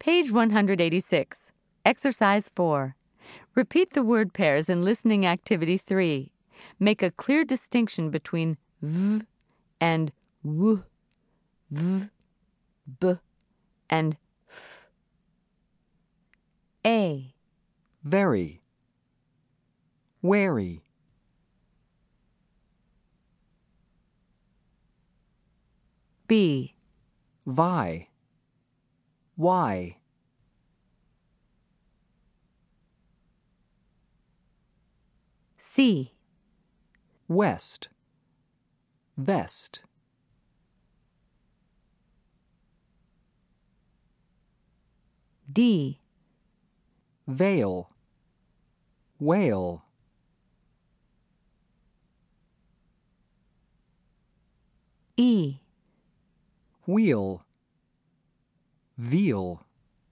Page 186. Exercise 4. Repeat the word pairs in listening activity 3. Make a clear distinction between v and w, v, b, and f. A. Very. Wary. B. Vi. Why. C. West. Vest. D. Veil. Whale. E. Wheel. Veal.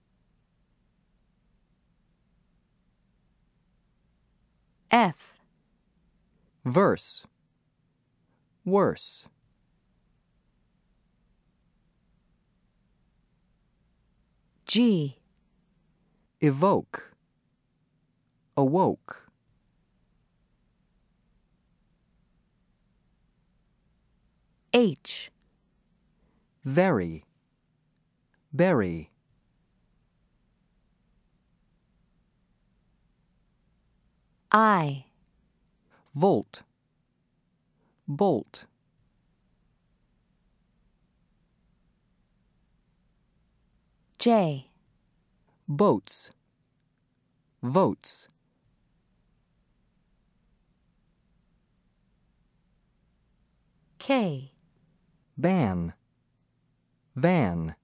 F. Verse. Worse. G. Evoke. Awoke. H. Very. Berry. I. Volt. Bolt. J. Boats. Votes. K. Ban. Van.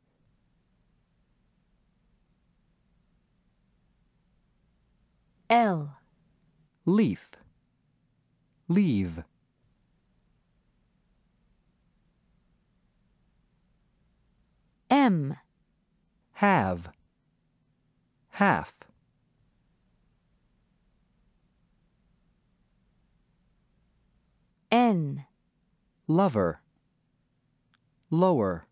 L. Leaf. Leave. M. Have. Half. N. Lover. Lower.